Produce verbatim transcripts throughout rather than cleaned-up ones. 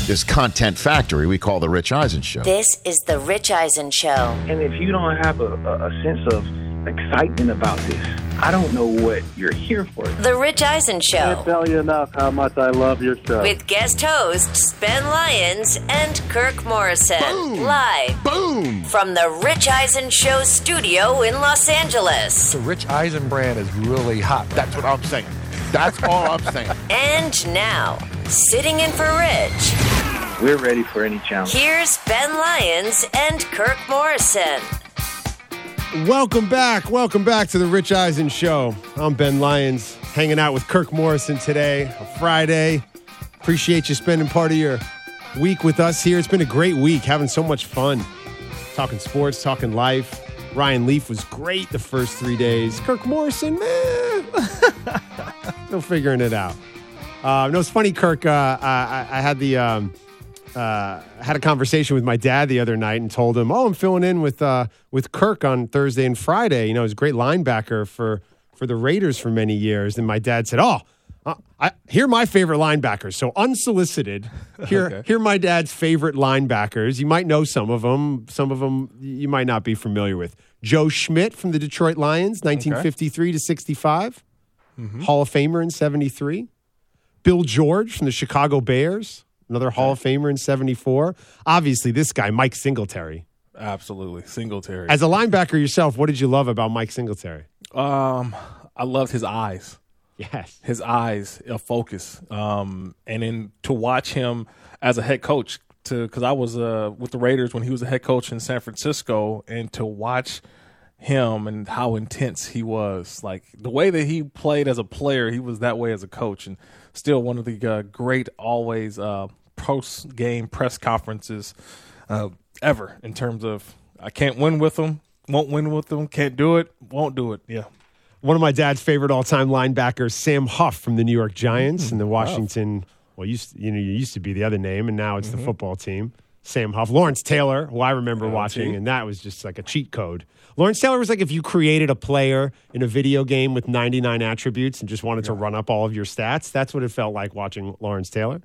this content factory we call The Rich Eisen Show. This is The Rich Eisen Show. And if you don't have a, a, a sense of excitement about this, I don't know what you're here for. The Rich Eisen Show. I can't tell you enough how much I love your show. With guest hosts Ben Lyons and Kirk Morrison. Boom! Live. Boom! From the Rich Eisen Show studio in Los Angeles. The Rich Eisen brand is really hot. That's what I'm saying. That's all I'm saying. And now, sitting in for Rich, We're ready for any challenge. here's Ben Lyons and Kirk Morrison. Welcome back. Welcome back to the Rich Eisen Show. I'm Ben Lyons, hanging out with Kirk Morrison today, a Friday. Appreciate you spending part of your week with us here. It's been a great week, having so much fun. Talking sports, talking life. Ryan Leaf was great the first three days. Kirk Morrison, man, still figuring it out. Uh, no, it's funny, Kirk. Uh, I, I had the... Um, Uh, had a conversation with my dad the other night and told him, "Oh, I'm filling in with uh, with Kirk on Thursday and Friday. You know, he's a great linebacker for for the Raiders for many years." And my dad said, "Oh, uh, I, here are my favorite linebackers." So unsolicited, here Okay. here are my dad's favorite linebackers. You might know some of them. Some of them you might not be familiar with. Joe Schmidt from the Detroit Lions, nineteen fifty-three to sixty-five, mm-hmm. Hall of Famer in seventy-three. Bill George from the Chicago Bears. Another Hall of Famer in seventy-four. Obviously, this guy, Mike Singletary. Absolutely. Singletary. As a linebacker yourself, what did you love about Mike Singletary? Um, I loved his eyes. Yes. His eyes, a focus. Um, and then to watch him as a head coach, to because I was uh, with the Raiders when he was a head coach in San Francisco, and to watch him and how intense he was. Like, the way that he played as a player, he was that way as a coach. And still one of the uh, great always uh, post-game press conferences uh, ever in terms of, I can't win with them, won't win with them, can't do it, won't do it. Yeah. One of my dad's favorite all-time linebackers, Sam Huff from the New York Giants mm-hmm. and the Washington, well, used to, you know, you used to be the other name, and now it's mm-hmm. the football team. Sam Huff. Lawrence Taylor, who I remember L T. watching, and that was just like a cheat code. Lawrence Taylor was like if you created a player in a video game with ninety-nine attributes and just wanted yeah. to run up all of your stats. That's what it felt like watching Lawrence Taylor.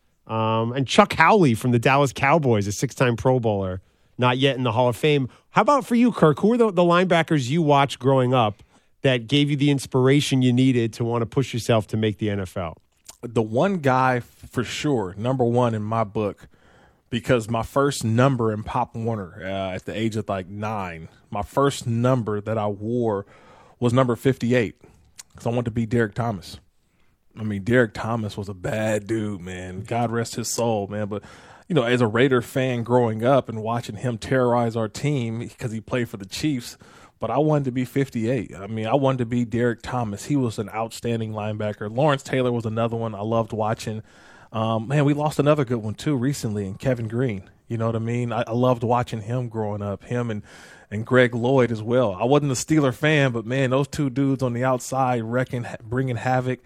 Um, and Chuck Howley from the Dallas Cowboys, a six-time Pro Bowler, not yet in the Hall of Fame. How about for you, Kirk? Who are the, the linebackers you watched growing up that gave you the inspiration you needed to want to push yourself to make the N F L? The one guy for sure, number one in my book, because my first number in Pop Warner uh, at the age of like nine, my first number that I wore was number fifty-eight because I wanted to be Derek Thomas. I mean, Derek Thomas was a bad dude, man. God rest his soul, man. But, you know, as a Raider fan growing up and watching him terrorize our team because he played for the Chiefs, but I wanted to be fifty-eight. I mean, I wanted to be Derek Thomas. He was an outstanding linebacker. Lawrence Taylor was another one I loved watching. Um, man, we lost another good one, too, recently, in Kevin Green. You know what I mean? I, I loved watching him growing up, him and, and Greg Lloyd as well. I wasn't a Steeler fan, but, man, those two dudes on the outside wrecking, bringing havoc.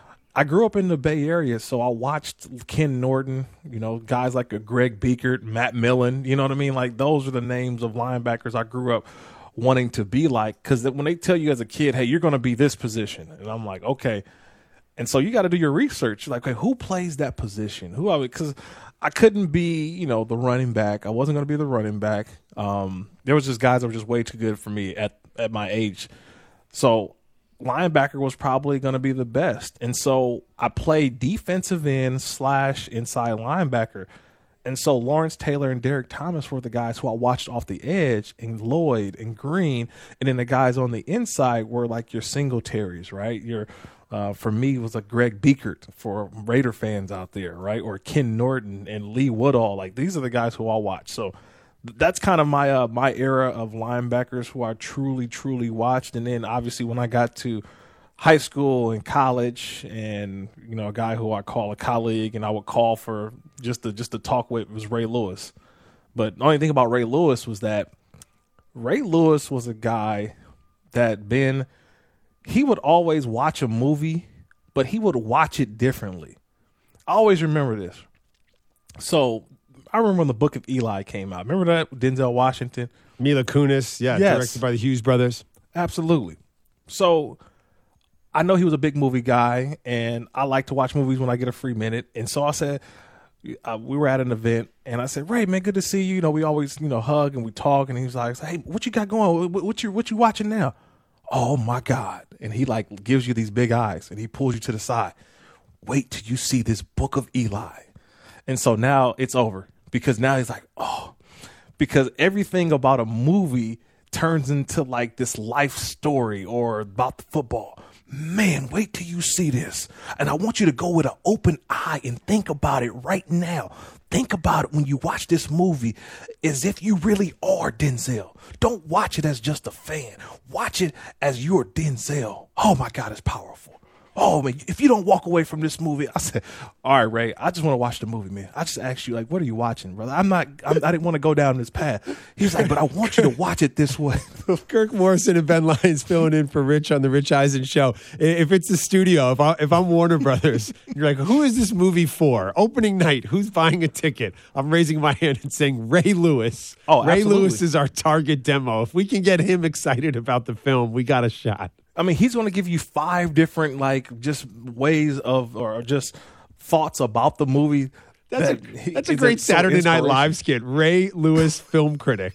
I grew up in the Bay Area, so I watched Ken Norton, you know, guys like a Greg Biekert, Matt Millen. You know what I mean? Like, those are the names of linebackers I grew up wanting to be like, because when they tell you as a kid, hey, you're going to be this position, and I'm like, okay. And so you got to do your research. Like, okay, who plays that position? Who? Because I, I couldn't be, you know, the running back. I wasn't going to be the running back. Um, there was just guys that were just way too good for me at, at my age. So linebacker was probably going to be the best. And so I played defensive end slash inside linebacker. And so Lawrence Taylor and Derek Thomas were the guys who I watched off the edge, and Lloyd and Green. And then the guys on the inside were like your Singletaries, right? Your Uh, for me, it was a Greg Biekert for Raider fans out there, right? Or Ken Norton and Lee Woodall. Like, these are the guys who I watch. So that's kind of my uh, my era of linebackers who I truly, truly watched. And then obviously when I got to high school and college, and, you know, a guy who I call a colleague and I would call for just to, just to talk with was Ray Lewis. But the only thing about Ray Lewis was that Ray Lewis was a guy that Ben – he would always watch a movie, but he would watch it differently. I always remember this. So I remember when the Book of Eli came out. Remember that? Denzel Washington? Mila Kunis, yeah, yes. Directed by the Hughes brothers. Absolutely. So I know he was a big movie guy, and I like to watch movies when I get a free minute. And so I said, uh, we were at an event, and I said, Ray, man, good to see you. You know, we always, you know, hug and we talk, and he's like, hey, what you got going? What, what you what you watching now? Oh my God. And he like gives you these big eyes and he pulls you to the side. Wait till you see this Book of Eli. And so now it's over because now he's like, oh, because everything about a movie turns into like this life story or about the football. Man, wait till you see this. And I want you to go with an open eye and think about it right now. Think about it when you watch this movie as if you really are Denzel. Don't watch it as just a fan. Watch it as you're Denzel. Oh, my God, it's powerful. Oh, man, if you don't walk away from this movie, I said, all right, Ray, I just want to watch the movie, man. I just asked you, like, what are you watching, brother? I'm not, I'm, I didn't want to go down this path. He was like, but I want you to watch it this way. Kirk Morrison and Ben Lyons filling in for Rich on the Rich Eisen Show. If it's the studio, if, I, if I'm Warner Brothers, you're like, who is this movie for? Opening night, who's buying a ticket? I'm raising my hand and saying Ray Lewis. Oh, Ray absolutely. Lewis is our target demo. If we can get him excited about the film, we got a shot. I mean, he's going to give you five different, like, just ways of, or just thoughts about the movie. That's that a, he- that's a is great so Saturday Night inspirational. Live skit. Ray Lewis, film critic.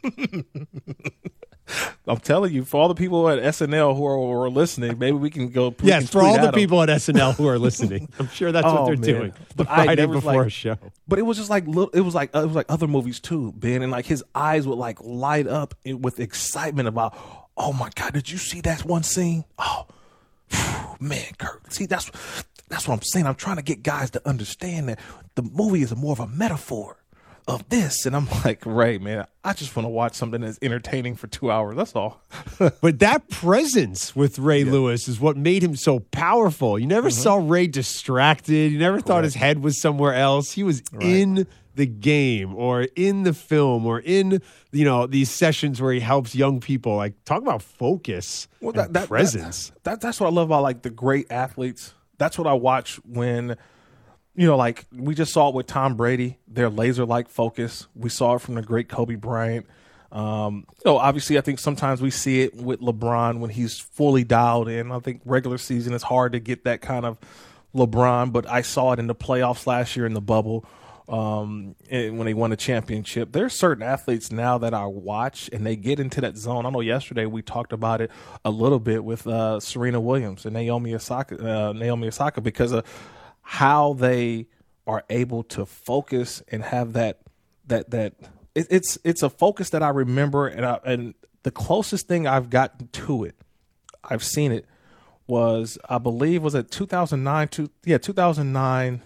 I'm telling you, for all the people at S N L who are, who are listening, maybe we can go. we Yes, can for tweet all the at 'em. people at S N L who are listening. I'm sure that's what Oh, they're man. doing. The But I Friday never, before like- a show. But it was just like little- it was like it was like other movies too, Ben, and like his eyes would like light up with excitement about, oh my God, did you see that one scene? Oh, phew, man, Kirk. See, that's that's what I'm saying. I'm trying to get guys to understand that the movie is more of a metaphor of this, and I'm like, Ray, man, I just want to watch something that's entertaining for two hours. That's all. But that presence with Ray Lewis is what made him so powerful. You never saw Ray distracted. You never thought his head was somewhere else. He was in the game or in the film or in, you know, these sessions where he helps young people. Like, talk about focus Well, and that, that, presence. That, that, that's what I love about like the great athletes. That's what I watch when, you know, like we just saw it with Tom Brady, their laser-like focus. We saw it from the great Kobe Bryant. Um, you know, obviously, I think sometimes we see it with LeBron when he's fully dialed in. I think regular season is hard to get that kind of LeBron, but I saw it in the playoffs last year in the bubble um, and when they won a championship. There's certain athletes now that I watch and they get into that zone. I know yesterday we talked about it a little bit with uh, Serena Williams and Naomi Osaka, uh, Naomi Osaka because of how they are able to focus and have that that that it, it's it's a focus that I remember, and I, and the closest thing I've gotten to it, I've seen it, was I believe was it two thousand nine, two, yeah two thousand nine,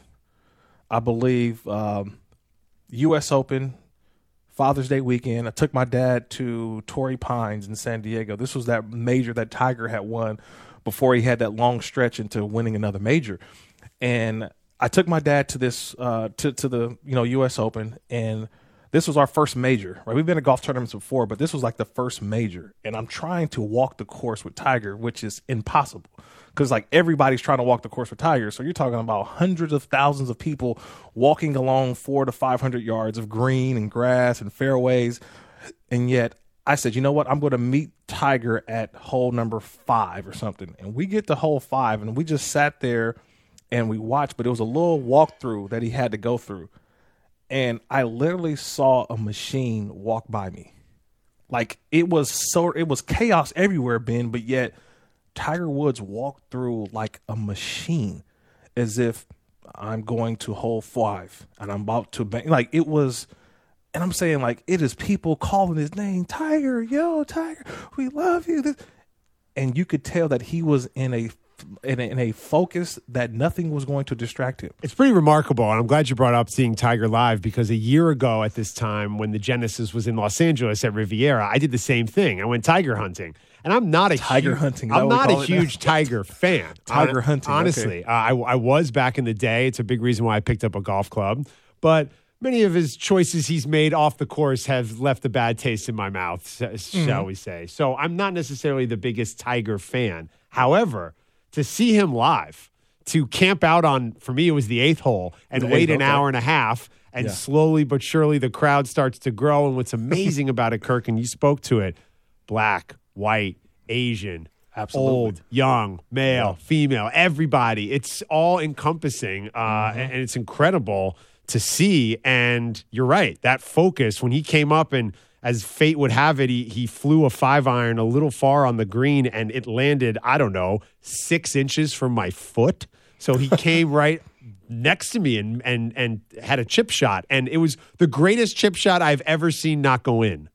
I believe, um, U S Open, Father's Day weekend. I took my dad to Torrey Pines in San Diego. This was that major that Tiger had won before he had that long stretch into winning another major. And I took my dad to this uh, to to the you know U S Open, and this was our first major. Right, we've been to golf tournaments before, but this was like the first major. And I'm trying to walk the course with Tiger, which is impossible because like everybody's trying to walk the course with Tiger. So you're talking about hundreds of thousands of people walking along four to five hundred yards of green and grass and fairways, and yet I said, you know what? I'm going to meet Tiger at hole number five or something, and we get to hole five, and we just sat there. And we watched, but it was a little walkthrough that he had to go through. And I literally saw a machine walk by me. Like it was so, it was chaos everywhere, Ben, but yet Tiger Woods walked through like a machine as if I'm going to hole five and I'm about to bang. Like it was, and I'm saying like, it is people calling his name, Tiger, yo, Tiger, we love you. And you could tell that he was in a In a, in a focus that nothing was going to distract him. It's pretty remarkable, and I'm glad you brought up seeing Tiger live because a year ago at this time when the Genesis was in Los Angeles at Riviera, I did the same thing. I went tiger hunting, and I'm not a Tiger huge, hunting, is that I'm what we not a call it now? huge Tiger fan. Tiger Hon- hunting, honestly. okay. Uh, I, I was back in the day. It's a big reason why I picked up a golf club, but many of his choices he's made off the course have left a bad taste in my mouth, shall Mm-hmm. we say. So I'm not necessarily the biggest Tiger fan. However, to see him live, to camp out on, for me, it was the eighth hole and The wait eighth, an okay. hour and a half, and Yeah. slowly but surely the crowd starts to grow. And what's amazing about it, Kirk, and you spoke to it, black, white, Asian, Absolutely. old, young, male, Yeah. female, everybody. It's all encompassing, uh, Mm-hmm. and it's incredible to see. And you're right, that focus, when he came up and as fate would have it, he, he flew a five iron a little far on the green and it landed, I don't know, six inches from my foot. So he came right next to me and, and, and had a chip shot. And it was the greatest chip shot I've ever seen not go in.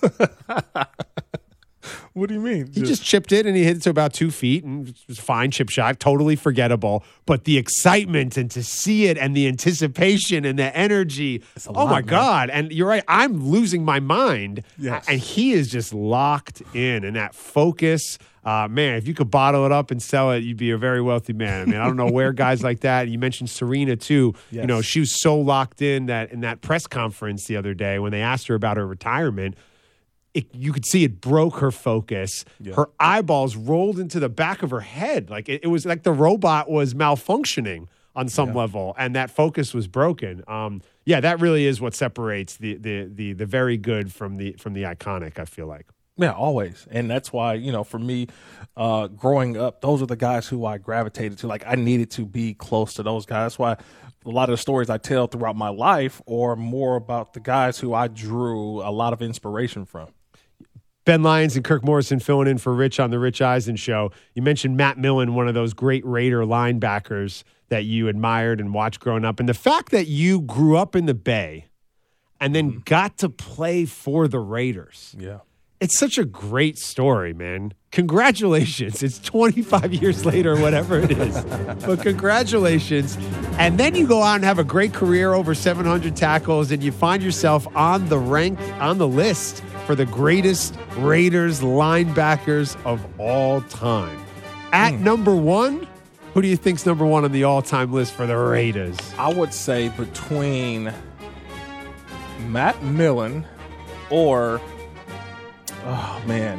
What do you mean? He just chipped it and he hit it to about two feet and it was a fine chip shot, totally forgettable. But the excitement and to see it and the anticipation and the energy, oh lot, my man. God. And you're right, I'm losing my mind. Yes. And he is just locked in and that focus. Uh, man, if you could bottle it up and sell it, you'd be a very wealthy man. I mean, I don't know where guys like that. You mentioned Serena too. Yes. You know, she was so locked in that in that press conference the other day when they asked her about her retirement. It, you could see it broke her focus. Yeah. Her eyeballs rolled into the back of her head. Like it, it was like the robot was malfunctioning on some Yeah. level, and that focus was broken. Um, yeah, that really is what separates the the the the very good from the from the iconic, I feel like. Yeah, always. And that's why, you know, for me, uh, growing up, those are the guys who I gravitated to. Like, I needed to be close to those guys. That's why a lot of the stories I tell throughout my life are more about the guys who I drew a lot of inspiration from. Ben Lyons and Kirk Morrison filling in for Rich on the Rich Eisen Show. You mentioned Matt Millen, one of those great Raider linebackers that you admired and watched growing up. And the fact that you grew up in the Bay and then mm-hmm. got to play for the Raiders. Yeah. It's such a great story, man. Congratulations. It's twenty-five years later, whatever it is. But congratulations. And then you go out and have a great career, over seven hundred tackles, and you find yourself on the rank, on the list for the greatest Raiders linebackers of all time. At mm. number one, who do you think's number one on the all-time list for the Raiders? I would say between Matt Millen or, oh, man,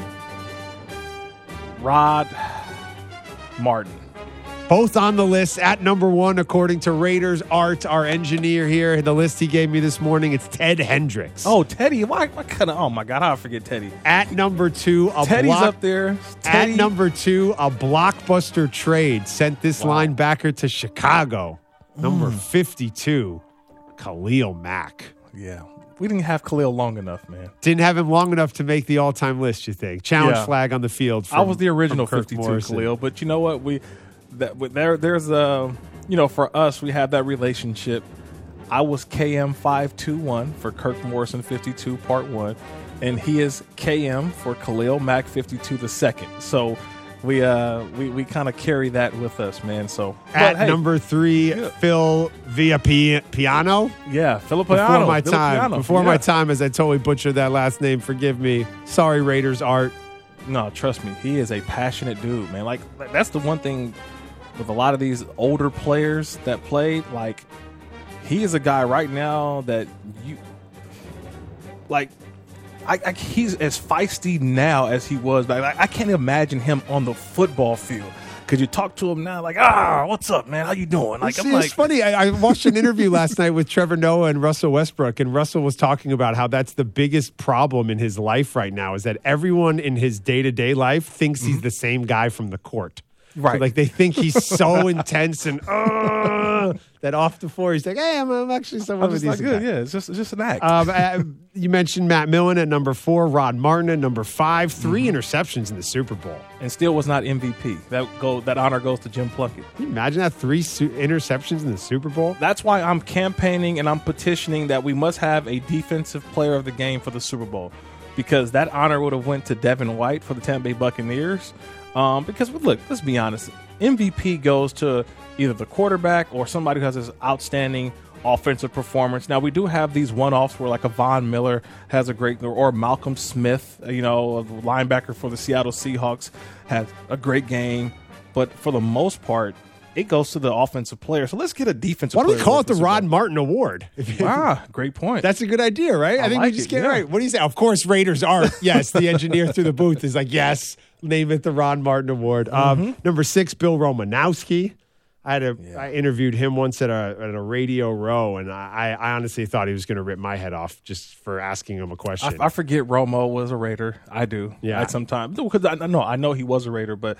Rod Martin. Both on the list at number one, according to Raiders Art, our engineer here. The list he gave me this morning, it's Ted Hendricks. Oh, Teddy. Why, why kind of, oh, my God, how I forget Teddy. At number two, a Teddy's block, up there. Teddy. At number two, a blockbuster trade sent this Wow. linebacker to Chicago. Mm. Number fifty-two, Khalil Mack. Yeah. We didn't have Khalil long enough, man. Didn't have him long enough to make the all-time list, you think? Challenge Yeah. flag on the field. From, I was the original fifty-two Morrison. Khalil, but you know what? We that there there's a you know for us we have that relationship. I was K M five two one for Kirk Morrison fifty-two part one, and he is K M for Khalil Mack fifty-two the second. So we uh we, we kind of carry that with us, man. So at but, hey, number three, yeah. Phil Via Piano. yeah, Philip Before Piano, my Philip time, Piano. before yeah. my time, as I totally butchered that last name. Forgive me. Sorry, Raiders Art. No, trust me, he is a passionate dude, man. Like that's the one thing with a lot of these older players that played. Like he is a guy right now that you like. I, I, he's as feisty now as he was. Like, I can't imagine him on the football field. Could you talk to him now? Like, ah, what's up, man? How you doing? Like, See, I'm like, it's funny. I, I watched an interview last night with Trevor Noah and Russell Westbrook, and Russell was talking about how that's the biggest problem in his life right now is that everyone in his day-to-day life thinks he's the same guy from the court. Right. So, like, they think he's so intense and uh, that off the floor he's like, hey, I'm, I'm actually someone I'm with just these not good. guys. Yeah, it's just it's just an act. Um, uh, you mentioned Matt Millen at number four, Rod Martin at number five, three Mm-hmm. interceptions in the Super Bowl. and still was not M V P. That go that honor goes to Jim Plunkett. Can you imagine that? Three su- interceptions in the Super Bowl? That's why I'm campaigning and I'm petitioning that we must have a defensive player of the game for the Super Bowl, because that honor would have went to Devin White for the Tampa Bay Buccaneers. Um, because look, let's be honest, M V P goes to either the quarterback or somebody who has this outstanding offensive performance. Now we do have these one-offs where like a Von Miller has a great, or Malcolm Smith, you know, a linebacker for the Seattle Seahawks, has a great game. But for the most part, it goes to the offensive player. So let's get a defensive Why don't player. we call it the for Super Rod Bowl. Martin Award? Ah, great point. That's a good idea, right? I, I think like we just it, get yeah. it right. What do you say? Of course, Raiders Art. Yes, the engineer through the booth is like, yes, name it the Ron Martin Award. Mm-hmm. Um, number six, Bill Romanowski. I had a, Yeah. I interviewed him once at a at a Radio Row, and I, I honestly thought he was going to rip my head off just for asking him a question. I, I forget Romo was a Raider. I do. Yeah. At some time. Because I know I know he was a Raider, but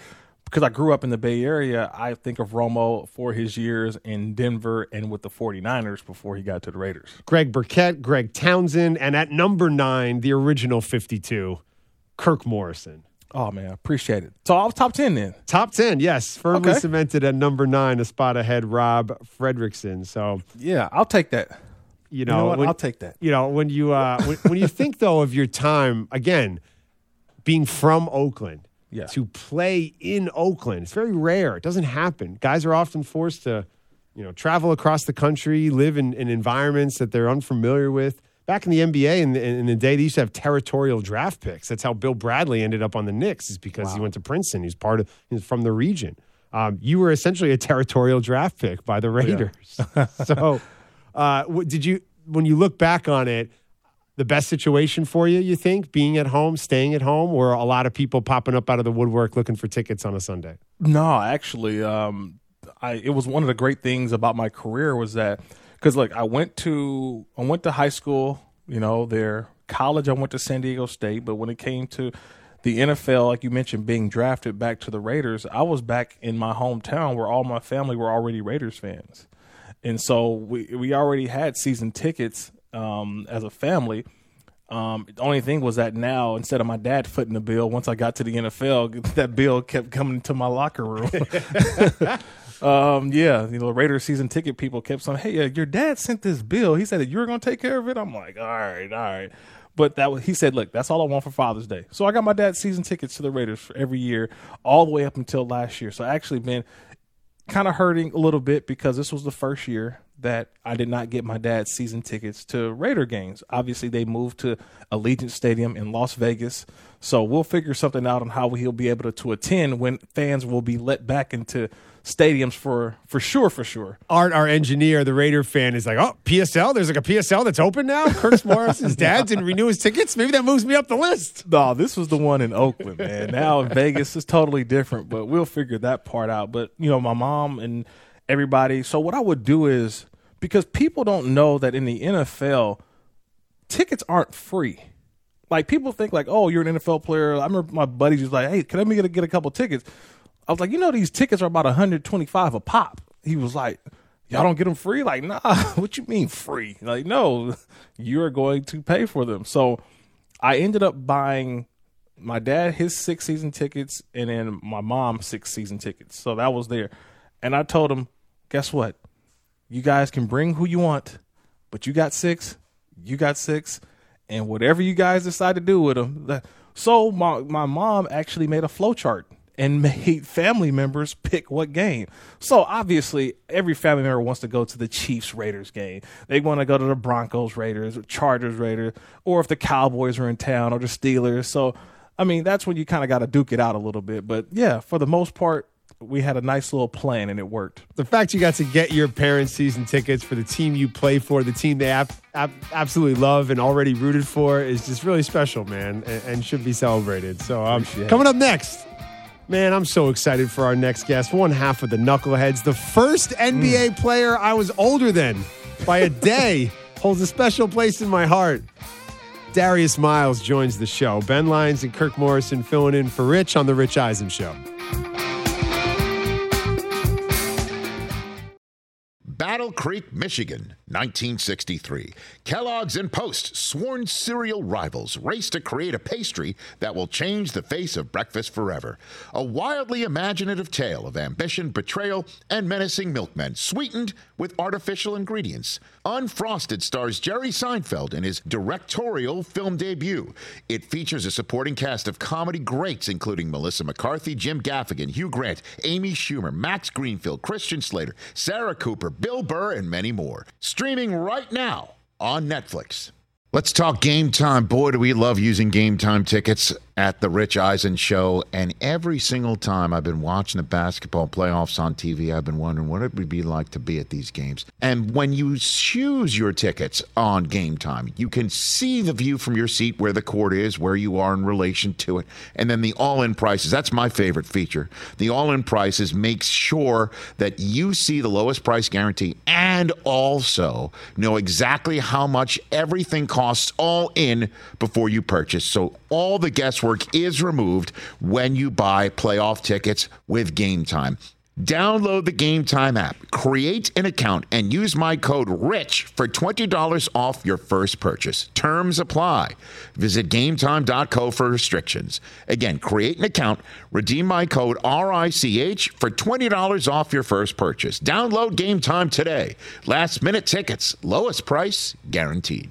because I grew up in the Bay Area, I think of Romo for his years in Denver and with the 49ers before he got to the Raiders. Greg Burkett, Greg Townsend, and at number nine, the original fifty-two, Kirk Morrison. Oh, man, appreciate it. So I was top ten then. Top ten, yes. Firmly Okay. cemented at number nine, a spot ahead, Rob Fredrickson. So, Yeah, I'll take that. you You know, know what? when, I'll take that. you know, when you uh, when, when you think though of your time again, being from Oakland Yeah. to play in Oakland, it's very rare. It doesn't happen. Guys are often forced to, you know, travel across the country, live in, in environments that they're unfamiliar with. Back in the N B A, in the, in the day, they used to have territorial draft picks. That's how Bill Bradley ended up on the Knicks, is because wow. he went to Princeton. He's part of, he's from the region. Um, you were essentially a territorial draft pick by the Raiders. Yeah. so, uh, what, did you, when you look back on it, the best situation for you, you think, being at home, staying at home, or a lot of people popping up out of the woodwork looking for tickets on a Sunday? No, actually, um, I, it was one of the great things about my career was that, because look, I went to I went to high school, you know, there. College, I went to San Diego State, but when it came to the N F L, like you mentioned, being drafted back to the Raiders, I was back in my hometown where all my family were already Raiders fans, and so we we already had season tickets um, as a family. Um, the only thing was that now, instead of my dad footing the bill, once I got to the N F L, that bill kept coming to my locker room. um, yeah, you know, Raiders season ticket people kept saying, "Hey, uh, your dad sent this bill. He said that you were going to take care of it." I'm like, "All right, all right." But that was, he said, "Look, that's all I want for Father's Day." So I got my dad's season tickets to the Raiders for every year, all the way up until last year. So I actually been kind of hurting a little bit because this was the first year that I did not get my dad's season tickets to Raider games. Obviously, they moved to Allegiant Stadium in Las Vegas. So we'll figure something out on how he'll be able to, to attend when fans will be let back into stadiums for for sure, for sure. Art, our engineer, the Raider fan, is like, oh, P S L? There's like a P S L that's open now? Kirk Morrison's dad didn't renew his tickets? Maybe that moves me up the list. No, this was the one in Oakland, man. Now in Vegas is totally different, but we'll figure that part out. But, you know, my mom and everybody. So what I would do is, because people don't know that in the N F L, tickets aren't free. Like, people think like, oh, you're an N F L player. I remember my buddies was like, hey, can I get a, get a couple tickets? I was like, you know, these tickets are about one hundred twenty-five a pop. He was like, y'all don't get them free? Like, nah, what you mean free? Like, no, you're going to pay for them. So I ended up buying my dad his six season tickets and then my mom six season tickets. So that was there. And I told him, guess what? You guys can bring who you want, but you got six, you got six, and whatever you guys decide to do with them. So my, my mom actually made a flow chart and made family members pick what game. So obviously every family member wants to go to the Chiefs Raiders game. They want to go to the Broncos Raiders, Chargers Raiders, or if the Cowboys are in town or the Steelers. So, I mean, that's when you kind of got to duke it out a little bit. But yeah, for the most part, we had a nice little plan and it worked. The fact you got to get your parents' season tickets for the team you play for, the team they ap- ap- absolutely love and already rooted for, is just really special, man, and, and should be celebrated. So um, coming up next, man, I'm so excited for our next guest. One half of the Knuckleheads, the first N B A mm. player I was older than by a day, holds a special place in my heart. Darius Miles joins the show. Ben Lyons and Kirk Morrison filling in for Rich on The Rich Eisen Show. Battle Creek, Michigan, nineteen sixty-three. Kellogg's and Post, sworn cereal rivals, race to create a pastry that will change the face of breakfast forever. A wildly imaginative tale of ambition, betrayal, and menacing milkmen, sweetened with artificial ingredients. Unfrosted stars Jerry Seinfeld in his directorial film debut. It features a supporting cast of comedy greats, including Melissa McCarthy, Jim Gaffigan, Hugh Grant, Amy Schumer, Max Greenfield, Christian Slater, Sarah Cooper, Bill Burr, and many more. Streaming right now on Netflix. Let's talk Game Time. Boy, do we love using Game Time tickets at the Rich Eisen Show. And every single time I've been watching the basketball playoffs on T V, I've been wondering what it would be like to be at these games. And when you choose your tickets on Game Time, you can see the view from your seat where the court is, where you are in relation to it. And then the all-in prices. That's my favorite feature. The all-in prices makes sure that you see the lowest price guarantee and also know exactly how much everything costs costs all in before you purchase. So all the guesswork is removed when you buy playoff tickets with Game Time. Download the Game Time app, create an account, and use my code RICH for twenty dollars off your first purchase. Terms apply. Visit game time dot co for restrictions. Again, create an account, redeem my code R I C H for twenty dollars off your first purchase. Download Game Time today. Last minute tickets, lowest price guaranteed.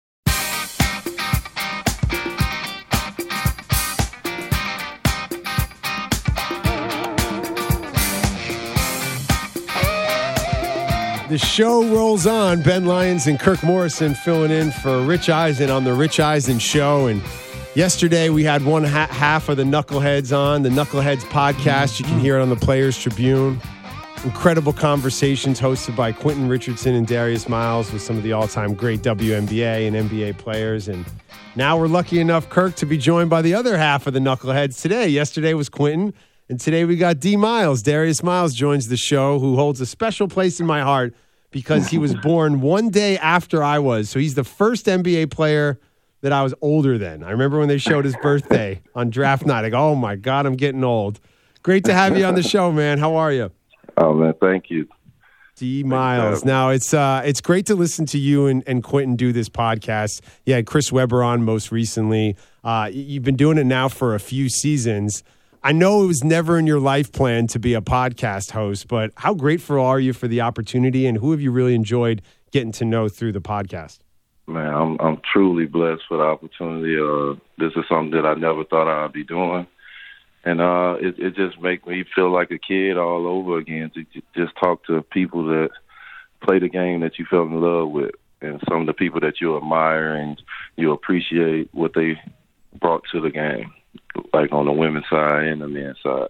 The show rolls on. Ben Lyons and Kirk Morrison filling in for Rich Eisen on the Rich Eisen Show. And yesterday we had one ha- half of the Knuckleheads on, the Knuckleheads podcast. You can hear it on the Players Tribune. Incredible conversations hosted by Quentin Richardson and Darius Miles with some of the all-time great W N B A and N B A players. And now we're lucky enough, Kirk, to be joined by the other half of the Knuckleheads today. Yesterday was Quentin, and today we got D. Miles. Darius Miles joins the show, who holds a special place in my heart because he was born one day after I was. So he's the first N B A player that I was older than. I remember when they showed his birthday on draft night. I go, oh, my God, I'm getting old. Great to have you on the show, man. How are you? Oh, man, thank you. D. Miles. Now, it's uh, it's great to listen to you and, and Quentin do this podcast. You had Chris Webber on most recently. Uh, you've been doing it now for a few seasons. I know it was never in your life plan to be a podcast host, but how grateful are you for the opportunity, and who have you really enjoyed getting to know through the podcast? Man, I'm I'm truly blessed for the opportunity. Uh, this is something that I never thought I'd be doing, and uh, it it just makes me feel like a kid all over again to just talk to people that play the game that you fell in love with, and some of the people that you admire and you appreciate what they brought to the game, like on the women's side and the men's side.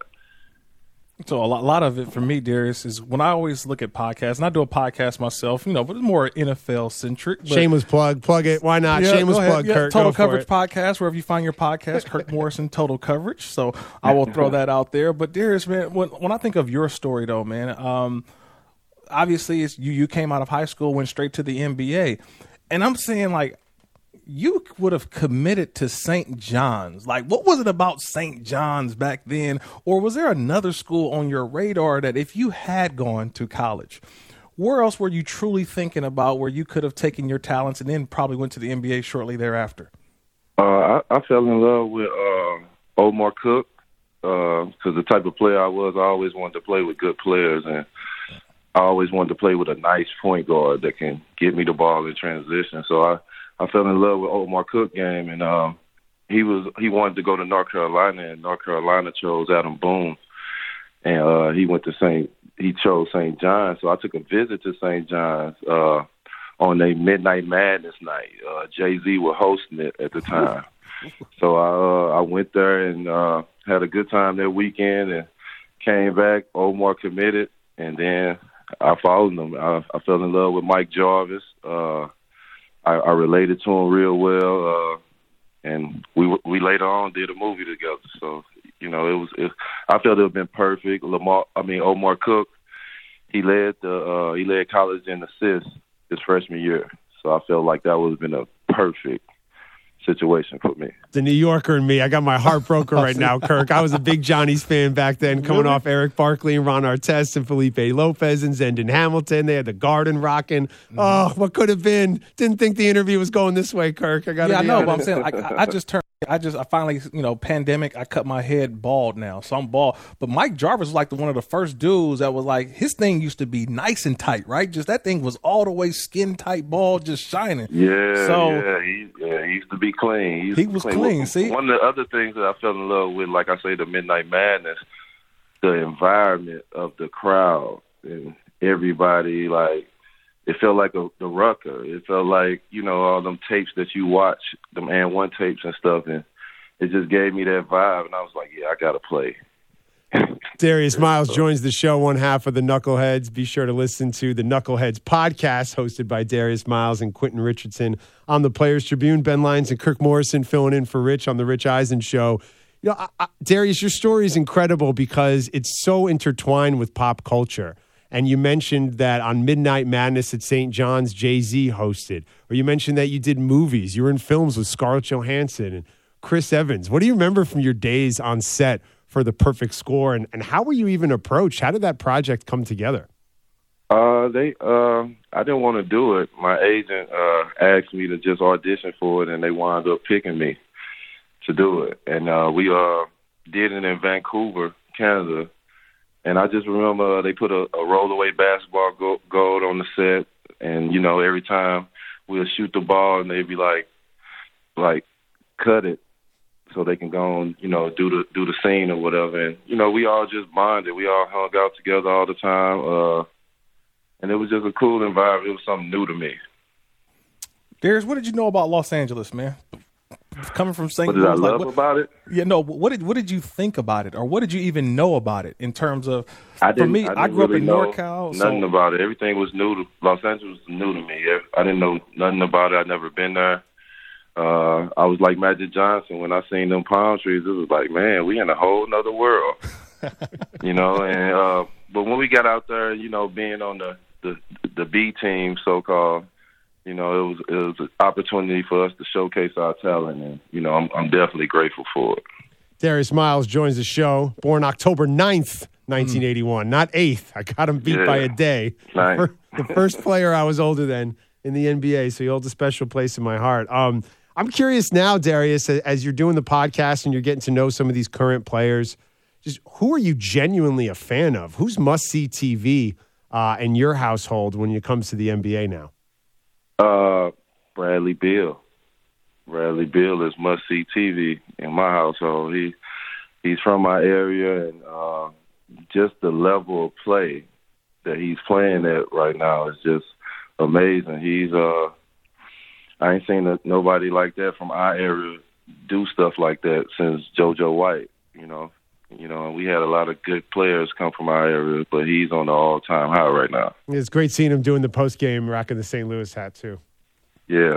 So a lot, a lot of it for me, Darius, is when I always look at podcasts, and I do a podcast myself, you know, but it's more N F L centric. Shameless plug, plug it. Why not? Yeah, Shameless plug, yeah, Kurt. Total Go Coverage it. Podcast, wherever you find your podcast, Kirk Morrison, Total Coverage. So I will throw that out there. But Darius, man, when, when I think of your story, though, man, um, obviously it's you. You came out of high school, went straight to the N B A, and I'm saying like, you would have committed to Saint John's. Like, what was it about Saint John's back then? Or was there another school on your radar that if you had gone to college, where else were you truly thinking about where you could have taken your talents and then probably went to the N B A shortly thereafter? Uh, I, I fell in love with uh, Omar Cook because uh, the type of player I was, I always wanted to play with good players, and I always wanted to play with a nice point guard that can get me the ball in transition. So I I fell in love with Omar Cook game, and um, he was he wanted to go to North Carolina, and North Carolina chose Adam Boone, and uh, he went to Saint he chose Saint John's. So I took a visit to Saint John's uh, on a Midnight Madness night. Uh, Jay-Z was hosting it at the time, so I uh, I went there and uh, had a good time that weekend, and came back. Omar committed, and then I followed him. I, I fell in love with Mike Jarvis. Uh, I, I related to him real well, uh, and we we later on did a movie together. So you know, it was. It, I felt it would have been perfect. Lamar, I mean Omar Cook, he led the uh, he led college in assists his freshman year. So I felt like that would have been a perfect situation for me. The New Yorker and me, I got my heart broken right now, Kirk. I was a big Johnny's fan back then, coming really? off Eric Barkley and Ron Artest and Felipe Lopez and Zendon Hamilton. They had the Garden rocking. Mm-hmm. Oh, what could have been? Didn't think the interview was going this way, Kirk. I got yeah, I know, honest. but I'm saying like, I, I just turned. I just, I finally, you know, pandemic, I cut my head bald now. So I'm bald. But Mike Jarvis was like the one of the first dudes that was like, his thing used to be nice and tight, right? Just that thing was all the way skin tight, bald, just shining. Yeah, so, yeah, he, yeah, he used to be clean. He, he was clean, clean see? One of the other things that I fell in love with, like I say, the Midnight Madness, the environment of the crowd and everybody, like, it felt like a, the Rucker. It felt like, you know, all them tapes that you watch, them and one tapes and stuff, and it just gave me that vibe, and I was like, yeah, I got to play. Darius Miles joins the show, one half of the Knuckleheads. Be sure to listen to the Knuckleheads podcast hosted by Darius Miles and Quentin Richardson on the Players Tribune. Ben Lyons and Kirk Morrison filling in for Rich on the Rich Eisen Show. You know, I, I, Darius, your story is incredible because it's so intertwined with pop culture. and you mentioned that on Midnight Madness at Saint John's, Jay-Z hosted, or you mentioned that you did movies. You were in films with Scarlett Johansson and Chris Evans. What do you remember from your days on set for The Perfect Score, and, and how were you even approached? How did that project come together? Uh, they, uh, I didn't want to do it. My agent uh, asked me to just audition for it, and they wound up picking me to do it. And uh, we uh, did it in Vancouver, Canada. And I just remember they put a, a rollaway basketball go- goal on the set, and you know, every time we'll shoot the ball, and they'd be like, like, cut it, so they can go and you know do the do the scene or whatever. And you know, we all just bonded. We all hung out together all the time, uh, and it was just a cool environment. It was something new to me. Darius, what did you know about Los Angeles, man? Coming from Saint What did Louis, I like, love what, about it? Yeah, no. What did what did you think about it, or what did you even know about it in terms of? I for me, I, I grew really up in know NorCal. Nothing So, about it. Everything was new to Los Angeles. Was new to me. I didn't know nothing about it. I'd never been there. Uh, I was like Magic Johnson when I seen them palm trees. It was like, man, we in a whole nother world, you know. And uh, but when we got out there, you know, being on the the, the B team, so called. You know, it was it was an opportunity for us to showcase our talent, and you know, I'm I'm definitely grateful for it. Darius Miles joins the show, born October ninth, nineteen eighty-one, mm. not eighth. I got him beat yeah. by a day. Nice. The first player I was older than in the N B A, so he holds a special place in my heart. Um, I'm curious now, Darius, as you're doing the podcast and you're getting to know some of these current players, just who are you genuinely a fan of? Who's must-see T V uh, in your household when it comes to the N B A now? Uh, Bradley Beal. Bradley Beal is must-see T V in my household. He he's from my area, and uh, just the level of play that he's playing at right now is just amazing. He's uh, I ain't seen a, nobody like that from our area do stuff like that since JoJo White. You know, you know, and we had a lot of good players come from our area, but he's on the all-time high right now. It's great seeing him doing the post-game rocking the Saint Louis hat, too. Yeah.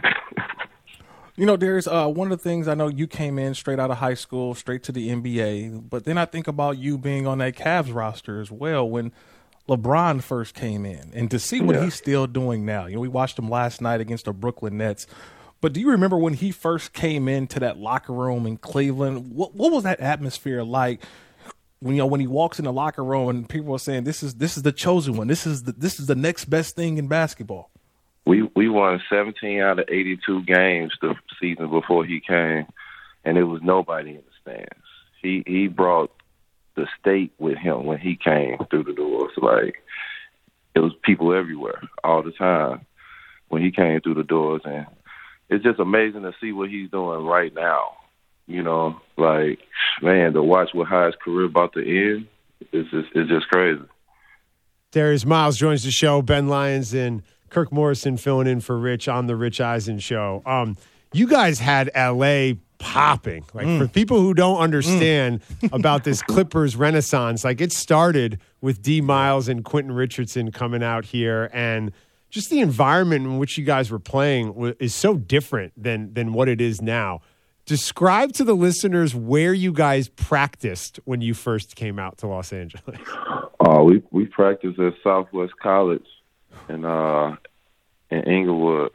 you know, Darius, uh, one of the things I know you came in straight out of high school, straight to the N B A, but then I think about you being on that Cavs roster as well when LeBron first came in, and to see what yeah. he's still doing now. You know, we watched him last night against the Brooklyn Nets. But do you remember when he first came into that locker room in Cleveland? What what was that atmosphere like? When you know when he walks in the locker room and people are saying this is this is the chosen one. This is the this is the next best thing in basketball. We we won seventeen out of eighty-two games the season before he came, and it was nobody in the stands. He he brought the state with him when he came through the doors. Like it was people everywhere all the time when he came through the doors, and it's just amazing to see what he's doing right now. You know, like, man, to watch what how his career about to end, it's just, it's just crazy. Darius Miles joins the show. Ben Lyons and Kirk Morrison filling in for Rich on the Rich Eisen Show. Um, you guys had L A popping. Like, mm. for people who don't understand mm. about this Clippers renaissance, like, it started with D. Miles and Quentin Richardson coming out here, and just the environment in which you guys were playing is so different than than what it is now. Describe to the listeners where you guys practiced when you first came out to Los Angeles. Uh, we we practiced at Southwest College in uh, in Inglewood.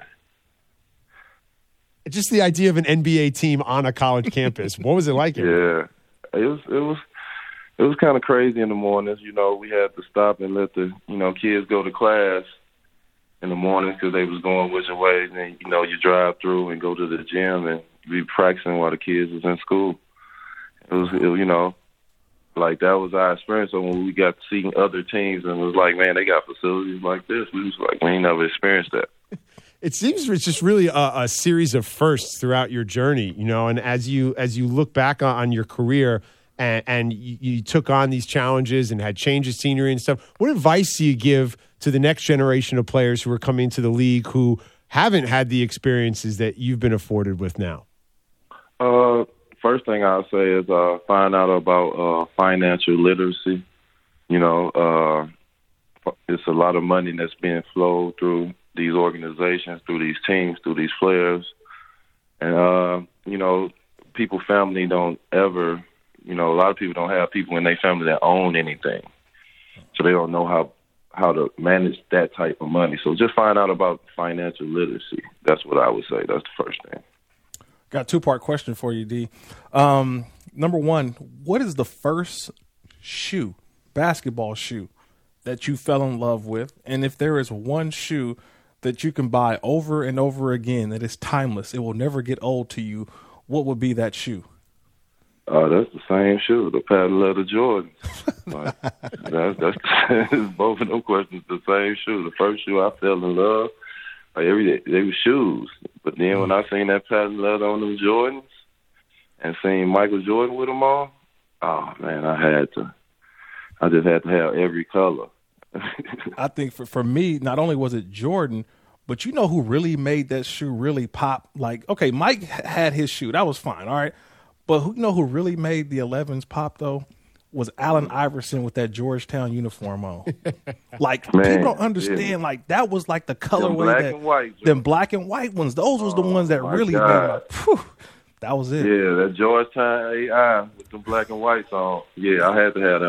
Just the idea of an N B A team on a college campus. What was it like? Yeah, it was it was it was kind of crazy in the mornings. You know, we had to stop and let the you know kids go to class in the mornings because they was going which way. And then, you know, you drive through and go to the gym and be practicing while the kids was in school. It was, it, you know, like that was our experience. So when we got to see other teams and it was like, man, they got facilities like this, we was like, we ain't never experienced that. It seems it's just really a, a series of firsts throughout your journey, you know, and as you as you look back on, on your career and, and you, you took on these challenges and had change of scenery and stuff, what advice do you give to the next generation of players who are coming to the league who haven't had the experiences that you've been afforded with now? Uh, first thing I'll say is uh, find out about uh, financial literacy. You know, uh, it's a lot of money that's being flowed through these organizations, through these teams, through these players. And, uh, you know, people, family don't ever, you know, a lot of people don't have people in their family that own anything. So they don't know how how to manage that type of money. So just find out about financial literacy. That's what I would say. That's the first thing. Got a two-part question for you, D. Um, number one, what is the first shoe, basketball shoe, that you fell in love with? And if there is one shoe that you can buy over and over again that is timeless, it will never get old to you, what would be that shoe? Uh, that's the same shoe, the patent leather Jordan. Like, that's, that's both of them questions, the same shoe. The first shoe I fell in love, like every day, they were shoes. But then when I seen that patent leather on them Jordans and seen Michael Jordan with them on, oh, man, I had to. I just had to have every color. I think for, for me, not only was it Jordan, but you know who really made that shoe really pop? Like, okay, Mike had his shoe. That was fine, all right? But who you know who really made the elevens pop, though? Was Allen Iverson with that Georgetown uniform on. Like, Man, people don't understand. Yeah. Like, that was like the colorway black that and white, them black and white ones. Those was the oh, ones that really made like, whew, that was it. Yeah, that Georgetown A I with the black and whites on. Yeah, I had to have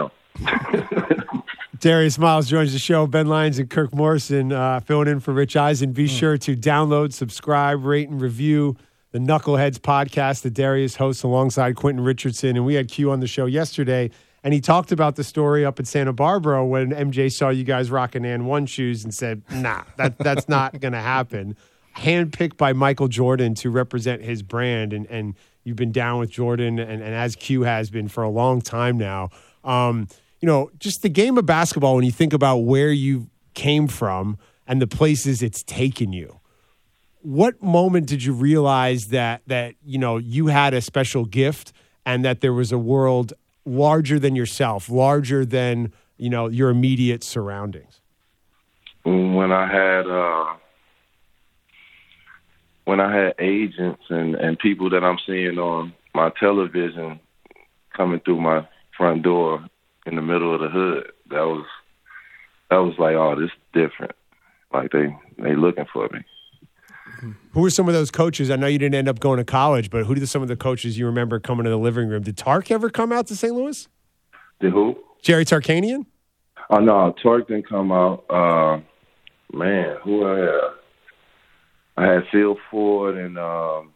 them. Darius Miles joins the show. Ben Lyons and Kirk Morrison uh, filling in for Rich Eisen. Be mm. sure to download, subscribe, rate, and review the Knuckleheads podcast that Darius hosts alongside Quentin Richardson. And we had Q on the show yesterday, and he talked about the story up at Santa Barbara when M J saw you guys rocking and one shoes and said, nah, that, that's not going to happen. Handpicked by Michael Jordan to represent his brand, and, and you've been down with Jordan, and, and as Q has been for a long time now. Um, you know, just the game of basketball, when you think about where you came from and the places it's taken you, what moment did you realize that, that, you know, you had a special gift and that there was a world larger than yourself, larger than, you know, your immediate surroundings? When I had, uh, when I had agents and, and people that I'm seeing on my television coming through my front door in the middle of the hood, that was, that was like, oh, this is different. Like they, they looking for me. Who were some of those coaches? I know you didn't end up going to college, but who did some of the coaches you remember coming to the living room? Did Tark ever come out to Saint Louis? Did who? Jerry Tarkanian? Oh, no, Tark didn't come out. Uh, man, who I had? I had Phil Ford and um,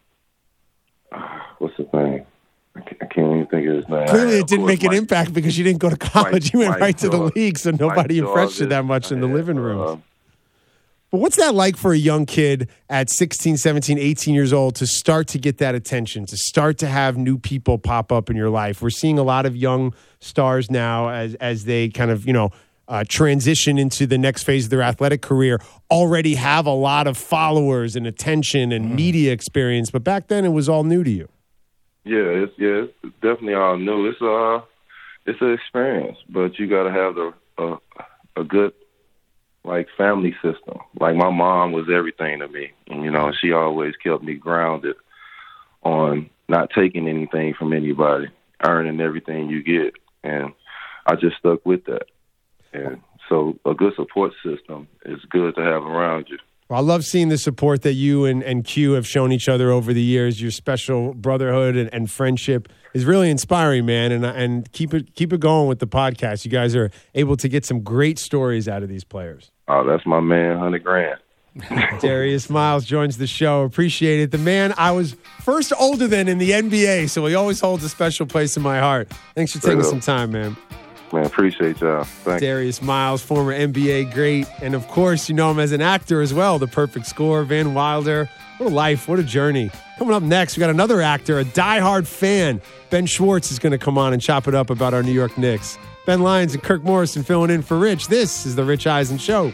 what's his name? I can't, I can't even think of his name. Clearly it didn't make Mike, an impact because you didn't go to college. Mike, you went Mike right to George, the league, so nobody impressed you that much in the living room. Uh, But what's that like for a young kid at sixteen, seventeen, eighteen years old to start to get that attention, to start to have new people pop up in your life? We're seeing a lot of young stars now as as they kind of, you know, uh, transition into the next phase of their athletic career, already have a lot of followers and attention and mm. media experience. But back then it was all new to you. Yeah, it's, yeah, it's definitely all new. It's, uh, it's an experience, but you got to have the, uh, a good, like, family system. Like, my mom was everything to me. And, you know, she always kept me grounded on not taking anything from anybody, earning everything you get. And I just stuck with that. And so a good support system is good to have around you. Well, I love seeing the support that you and, and Q have shown each other over the years. Your special brotherhood and, and friendship is really inspiring, man. And and keep it keep it going with the podcast. You guys are able to get some great stories out of these players. Oh, that's my man, one hundred grand. Darius Miles joins the show. Appreciate it. The man I was first older than in the N B A, so he always holds a special place in my heart. Thanks for taking some time, man. Man, appreciate y'all. Thanks. Darius Miles, former N B A great. And, of course, you know him as an actor as well. The Perfect Score, Van Wilder. What a life. What a journey. Coming up next, we got another actor, a diehard fan. Ben Schwartz is going to come on and chop it up about our New York Knicks. Ben Lyons and Kirk Morrison filling in for Rich. This is The Rich Eisen Show.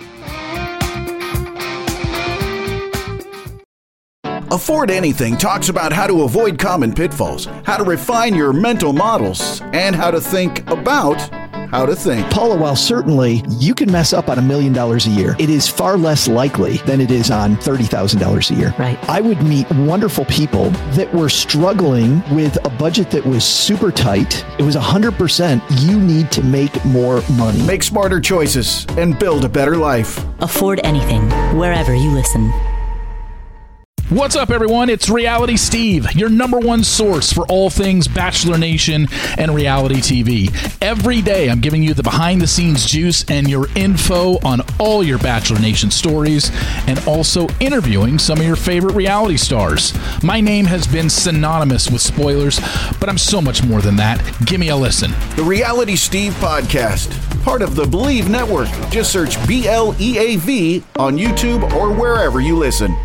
Afford Anything talks about how to avoid common pitfalls, how to refine your mental models, and how to think about how to think. Paula, while certainly you can mess up on a million dollars a year, it is far less likely than it is on thirty thousand dollars a year. Right. I would meet wonderful people that were struggling with a budget that was super tight. It was one hundred percent you need to make more money. Make smarter choices and build a better life. Afford Anything, wherever you listen. What's up, everyone? It's Reality Steve, your number one source for all things Bachelor Nation and reality T V. Every day, I'm giving you the behind-the-scenes juice and your info on all your Bachelor Nation stories, and also interviewing some of your favorite reality stars. My name has been synonymous with spoilers, but I'm so much more than that. Give me a listen. The Reality Steve Podcast, part of the Believe Network. Just search B L E A V on YouTube or wherever you listen.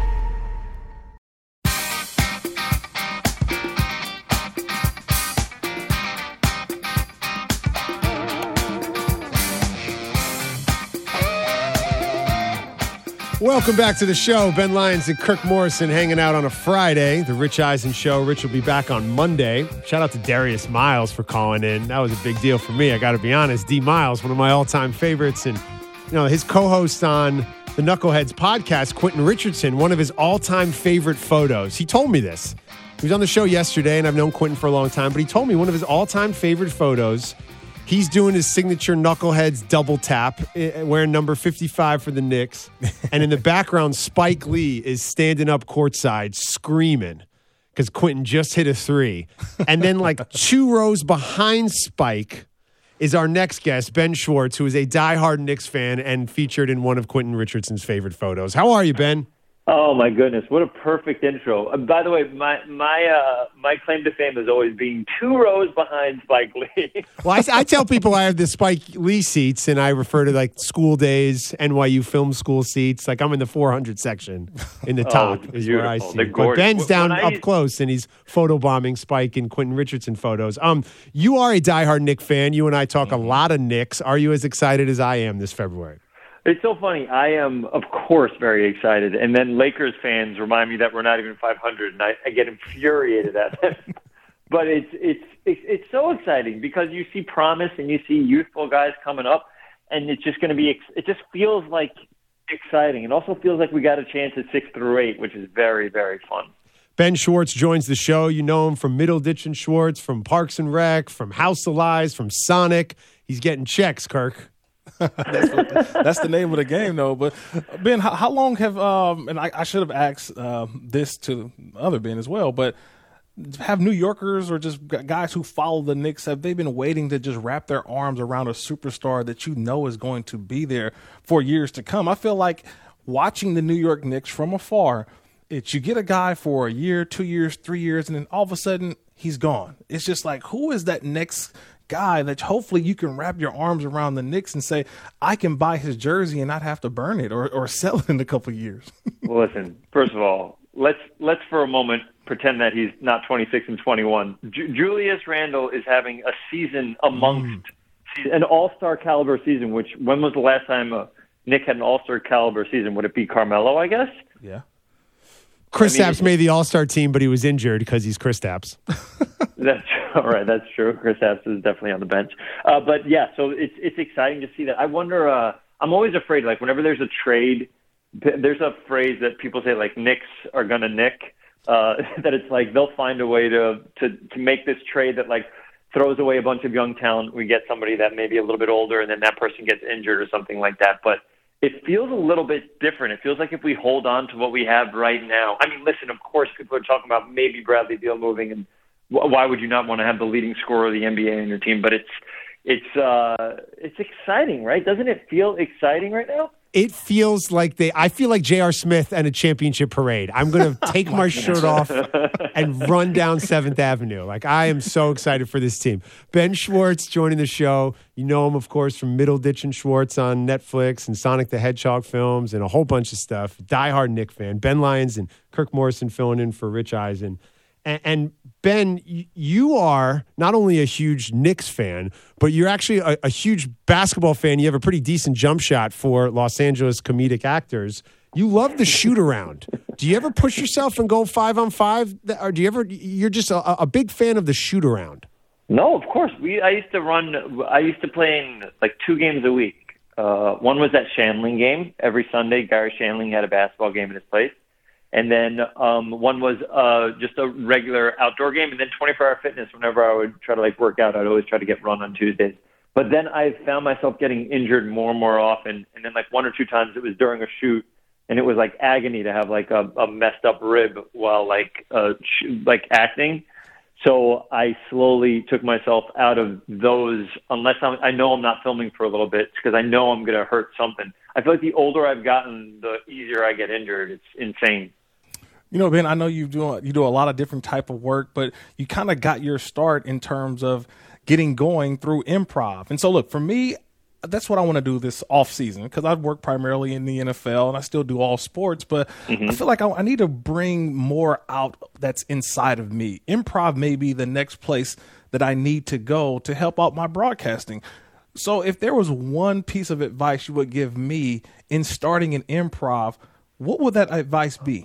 Welcome back to the show. Ben Lyons and Kirk Morrison hanging out on a Friday. The Rich Eisen Show. Rich will be back on Monday. Shout out to Darius Miles for calling in. That was a big deal for me. I got to be honest. D. Miles, one of my all-time favorites. And, you know, his co-host on the Knuckleheads podcast, Quentin Richardson, one of his all-time favorite photos. He told me this. He was on the show yesterday, and I've known Quentin for a long time, but he told me one of his all-time favorite photos. He's doing his signature Knuckleheads double tap, wearing number fifty-five for the Knicks. And in the background, Spike Lee is standing up courtside screaming because Quentin just hit a three. And then like two rows behind Spike is our next guest, Ben Schwartz, who is a diehard Knicks fan and featured in one of Quentin Richardson's favorite photos. How are you, Ben? Oh, my goodness. What a perfect intro. Uh, by the way, my my uh, my claim to fame is always being two rows behind Spike Lee. Well, I, I tell people I have the Spike Lee seats, and I refer to like school days, N Y U film school seats. Like I'm in the four hundred section in the top oh, is where I see. They're But Ben's down I, up close, and he's photobombing Spike and Quentin Richardson photos. Um, You are a diehard Knicks fan. You and I talk a lot of Knicks. Are you as excited as I am this February? It's so funny. I am, of course, very excited. And then Lakers fans remind me that we're not even five hundred, and I, I get infuriated at them. But it's, it's it's it's so exciting because you see promise and you see youthful guys coming up, and it's just going to be – it just feels like exciting. It also feels like we got a chance at six through eight, which is very, very fun. Ben Schwartz joins the show. You know him from Middleditch and Schwartz, from Parks and Rec, from House of Lies, from Sonic. He's getting checks, Kirk. that's, what, that's the name of the game, though. But Ben, how, how long have um, and I, I should have asked uh, this to other Ben as well, but have New Yorkers or just guys who follow the Knicks, have they been waiting to just wrap their arms around a superstar that you know is going to be there for years to come? I feel like watching the New York Knicks from afar, it's you get a guy for a year, two years, three years, and then all of a sudden he's gone. It's just like, who is that next guy that hopefully you can wrap your arms around the Knicks and say, I can buy his jersey and not have to burn it or, or sell it in a couple of years? Well, listen, first of all, let's let's for a moment pretend that he's not twenty-six and twenty-one. Ju- Julius Randle is having a season amongst mm. an all-star caliber season, which when was the last time uh, Nick had an all-star caliber season? Would it be Carmelo, I guess? Yeah. Chris I mean, Stapps made the All-Star team, but he was injured because he's Chris Stapps. That's all right. That's true. Chris Stapps is definitely on the bench. Uh, but yeah, so it's it's exciting to see that. I wonder. Uh, I'm always afraid. Like whenever there's a trade, there's a phrase that people say like Knicks are gonna nick. Uh, that it's like they'll find a way to to to make this trade that like throws away a bunch of young talent. We get somebody that may be a little bit older, and then that person gets injured or something like that. But it feels a little bit different. It feels like if we hold on to what we have right now. I mean, listen, of course, people are talking about maybe Bradley Beal moving, and why would you not want to have the leading scorer of the N B A on your team? But it's it's uh, it's exciting, right? Doesn't it feel exciting right now? It feels like they. I feel like J R. Smith at a championship parade. I'm going to take my shirt off and run down seventh Avenue. Like, I am so excited for this team. Ben Schwartz joining the show. You know him, of course, from Middleditch and Schwartz on Netflix and Sonic the Hedgehog films and a whole bunch of stuff. Diehard Knick fan. Ben Lyons and Kirk Morrison filling in for Rich Eisen. And, and Ben, you are not only a huge Knicks fan, but you're actually a, a huge basketball fan. You have a pretty decent jump shot for Los Angeles comedic actors. You love the shoot around. Do you ever push yourself and go five on five? Or do you ever, you're just a, a big fan of the shoot around? No, of course. We I used to run, I used to play in like two games a week. Uh, one was that Shanling game. Every Sunday, Gary Shanling had a basketball game in his place. And then um, one was uh, just a regular outdoor game. And then twenty-four hour fitness, whenever I would try to like work out, I'd always try to get run on Tuesdays. But then I found myself getting injured more and more often. And then like one or two times it was during a shoot. and it was like agony to have like a, a messed up rib while like uh, sh- like acting. So I slowly took myself out of those unless I'm, I know I'm not filming for a little bit because I know I'm going to hurt something. I feel like the older I've gotten, the easier I get injured. It's insane. You know, Ben, I know you do you do a lot of different type of work, but you kind of got your start in terms of getting going through improv. And so, look, for me, that's what I want to do this off season because I've worked primarily in the N F L and I still do all sports, but mm-hmm. I feel like I, I need to bring more out that's inside of me. Improv may be the next place that I need to go to help out my broadcasting. So if there was one piece of advice you would give me in starting an improv, what would that advice be?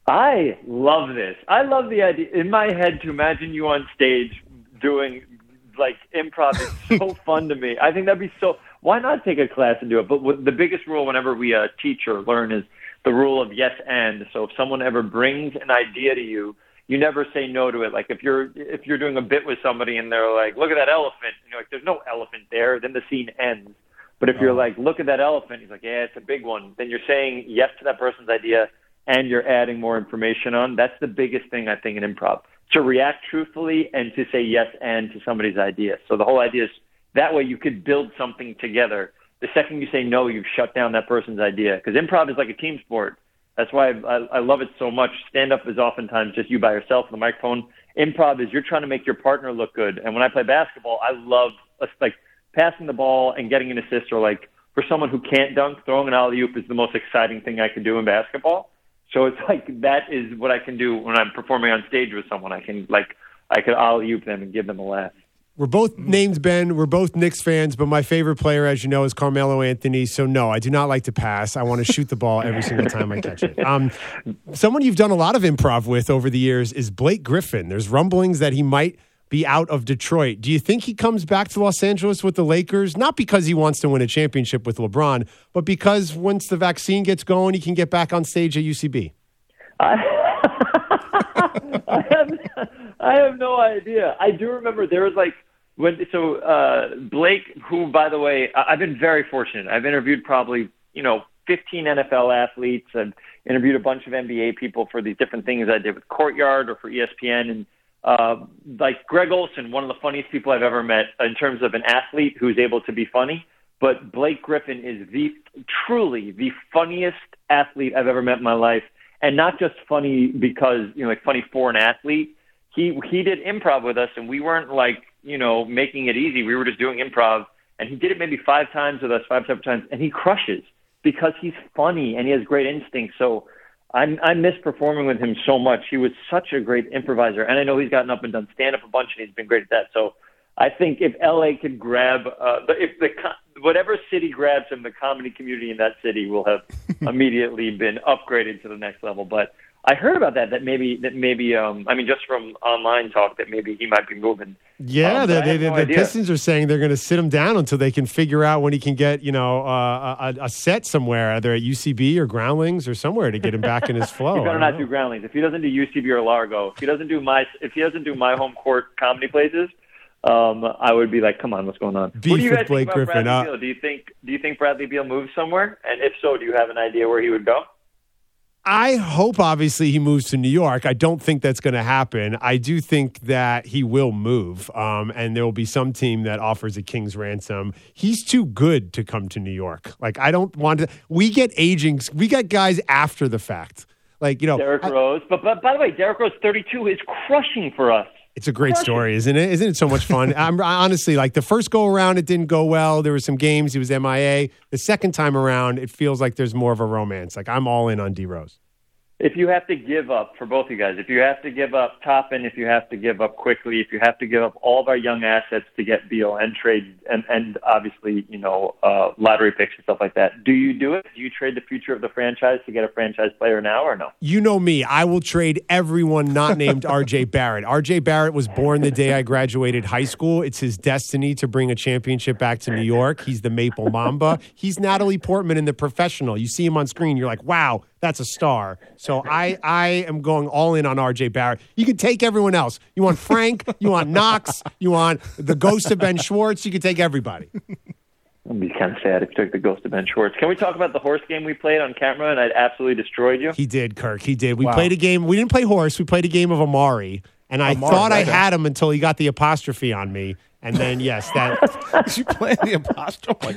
I love this. I love the idea in my head to imagine you on stage doing like improv is so fun to me. I think that'd be so. Why not take a class and do it? But what, the biggest rule whenever we uh, teach or learn is the rule of yes and. So if someone ever brings an idea to you, you never say no to it. Like if you're if you're doing a bit with somebody and they're like, look at that elephant, you know, like there's no elephant there, then the scene ends. But if you're like, look at that elephant, he's like, yeah, it's a big one. Then you're saying yes to that person's idea and you're adding more information on. That's the biggest thing I think in improv. To react truthfully and to say yes and to somebody's idea. So the whole idea is that way you could build something together. The second you say no, you've shut down that person's idea. Because improv is like a team sport. That's why I, I, I love it so much. Stand-up is oftentimes just you by yourself on the microphone. Improv is you're trying to make your partner look good. And when I play basketball, I love like passing the ball and getting an assist, or like for someone who can't dunk, throwing an alley-oop is the most exciting thing I can do in basketball. So it's like that is what I can do when I'm performing on stage with someone. I can like I could alley-oop them and give them a laugh. We're both named Ben. We're both Knicks fans, but my favorite player, as you know, is Carmelo Anthony. So no, I do not like to pass. I want to shoot the ball every single time I catch it. Um, someone you've done a lot of improv with over the years is Blake Griffin. There's rumblings that he might be out of Detroit. Do you think he comes back to Los Angeles with the Lakers? Not because he wants to win a championship with LeBron, but because once the vaccine gets going, he can get back on stage at U C B. I, I have I have no idea. I do remember there was like when so uh, Blake, who by the way, I've been very fortunate. I've interviewed probably you know fifteen N F L athletes. I've interviewed a bunch of N B A people for these different things I did with Courtyard or for E S P N, and uh, like Greg Olson, one of the funniest people I've ever met in terms of an athlete who's able to be funny. But Blake Griffin is the truly the funniest athlete I've ever met in my life. And not just funny because, you know, like funny for an athlete. He he did improv with us, and we weren't like, you know, making it easy. We were just doing improv, and he did it maybe five times with us, five, seven times, and he crushes because he's funny and he has great instincts. So I, I miss performing with him so much. He was such a great improviser, and I know he's gotten up and done stand-up a bunch, and he's been great at that. So I think if L A could grab, uh, if the whatever city grabs him, the comedy community in that city will have immediately been upgraded to the next level. But I heard about that, that maybe, that maybe, um, I mean, just from online talk, that maybe he might be moving. Yeah, um, the, they, no the idea. Pistons are saying they're going to sit him down until they can figure out when he can get, you know, uh, a, a set somewhere, either at U C B or Groundlings or somewhere to get him back in his flow. He better not do Groundlings. If he doesn't do U C B or Largo, if he doesn't do my, if he doesn't do my home court comedy places, Um, I would be like, come on, what's going on? Beef what do you guys with Blake think about Griffin. Bradley Uh, Beal? Do you think do you think Bradley Beal moves somewhere? And if so, do you have an idea where he would go? I hope, obviously, he moves to New York. I don't think that's going to happen. I do think that he will move, um, and there will be some team that offers a king's ransom. He's too good to come to New York. Like, I don't want to. We get aging. We get guys after the fact. Like, you know. Derrick I, Rose. But, but by the way, Derrick Rose, thirty-two, is crushing for us. It's a great story, isn't it? Isn't it so much fun? I'm honestly, like, the first go around, it didn't go well. There were some games. He was M I A. The second time around, it feels like there's more of a romance. Like, I'm all in on D Rose. If you have to give up, for both of you guys, if you have to give up Toppin, if you have to give up quickly, if you have to give up all of our young assets to get Beal and trade, and, and obviously, you know, uh, lottery picks and stuff like that, do you do it? Do you trade the future of the franchise to get a franchise player now or no? You know me. I will trade everyone not named R J Barrett. R J Barrett was born the day I graduated high school. It's his destiny to bring a championship back to New York. He's the Maple Mamba. He's Natalie Portman in The Professional. You see him on screen, you're like, wow, that's a star. So I, I am going all in on R J Barrett. You can take everyone else. You want Frank, you want Knox, you want the ghost of Ben Schwartz, you can take everybody. I'd be kind of sad if you took the ghost of Ben Schwartz. Can we talk about the horse game we played on camera and I absolutely destroyed you? He did, Kirk. He did. We Wow. played a game. We didn't play horse. We played a game of Amari. And I Amari, thought I right. had him until he got the apostrophe on me. And then, yes, that you playing the imposter? Oh my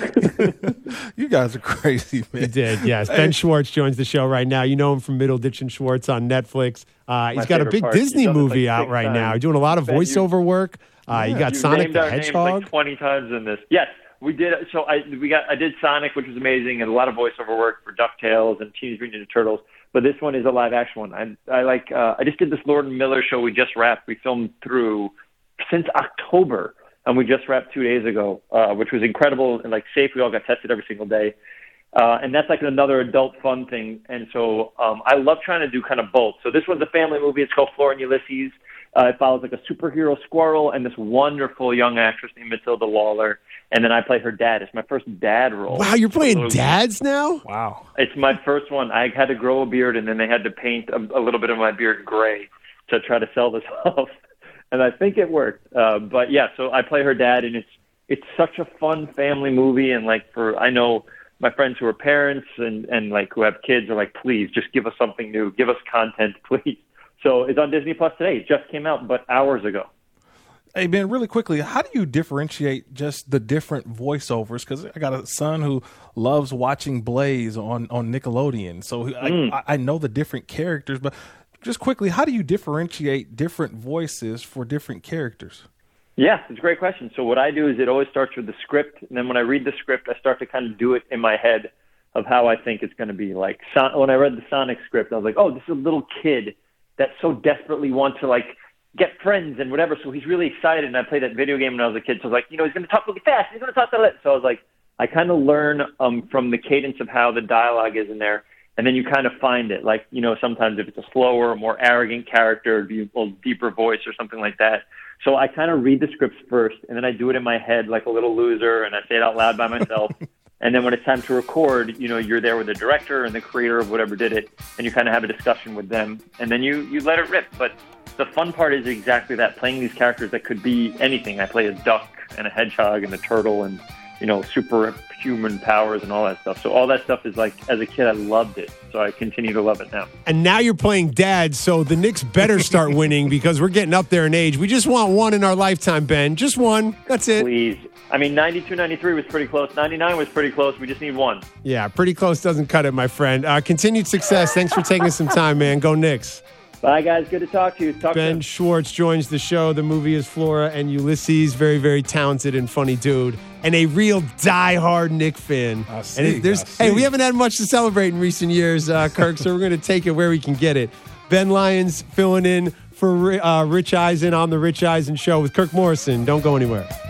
god, you guys are crazy, man. he did. Yes, Ben Schwartz joins the show right now. You know him from Middle Ditch and Schwartz on Netflix. Uh, he's My got a favorite big part. Disney He's done this, movie like, out six right now. times. You're doing a lot of Ben, you- voiceover work. Uh, you got You Sonic named the our names Hedgehog. like twenty times in this. Yes, we did. So I we got I did Sonic, which was amazing, and a lot of voiceover work for DuckTales and Teenage Mutant Ninja Turtles. But this one is a live action one. I I like. Uh, I just did this Lord and Miller show. We just wrapped. We filmed through since October, and we just wrapped two days ago, uh, which was incredible and like safe. We all got tested every single day. Uh, and that's like another adult fun thing. And so um, I love trying to do kind of both. So this was a family movie. It's called Flora and Ulysses. Uh, it follows like a superhero squirrel and this wonderful young actress named Matilda Lawler. And then I play her dad. It's my first dad role. Wow, you're playing So dads now? Wow. It's my first one. I had to grow a beard, and then they had to paint a, a little bit of my beard gray to try to sell this off. And I think it worked. Uh, but yeah, so I play her dad, and it's it's such a fun family movie. And like for I know my friends who are parents and and like who have kids are like, please just give us something new, give us content, please. So it's on Disney Plus today. It just came out, but hours ago. Hey, Ben, really quickly, how do you differentiate just the different voiceovers? Because I got a son who loves watching Blaze on, on Nickelodeon. So Mm. I, I know the different characters, but just quickly, how do you differentiate different voices for different characters? Yeah, it's a great question. So what I do is it always starts with the script, and then when I read the script, I start to kind of do it in my head of how I think it's going to be. Like Son- when I read the Sonic script, I was like, oh, this is a little kid that so desperately wants to like get friends and whatever. So he's really excited. And I played that video game when I was a kid. So I was like, you know, he's going to talk really fast. He's going to talk that. So I was like, I kind of learn um, from the cadence of how the dialogue is in there. And then you kind of find it. Like, you know, sometimes if it's a slower, more arrogant character, it'd be a little deeper voice or something like that. So I kind of read the scripts first, and then I do it in my head like a little loser, and I say it out loud by myself. And then when it's time to record, you know, you're there with the director and the creator of whatever did it, and you kind of have a discussion with them, and then you, you let it rip. But the fun part is exactly that, playing these characters that could be anything. I play a duck and a hedgehog and a turtle and, you know, superhuman powers and all that stuff. So all that stuff is like, as a kid, I loved it. So I continue to love it now. And now you're playing dad, so the Knicks better start winning because we're getting up there in age. We just want one in our lifetime, Ben. Just one. That's it. Please. I mean, ninety-two ninety-three was pretty close. ninety-nine was pretty close. We just need one. Yeah, pretty close doesn't cut it, my friend. Uh, continued success. Thanks for taking some time, man. Go Knicks. Bye, guys. Good to talk to you. Talk Ben soon. Schwartz joins the show. The movie is Flora and Ulysses. Very, very talented and funny dude. And a real die-hard Knick fan. I see, and it- there's, I see. hey, we haven't had much to celebrate in recent years, uh, Kirk, so we're going to take it where we can get it. Ben Lyons filling in for uh, Rich Eisen on The Rich Eisen Show with Kirk Morrison. Don't go anywhere.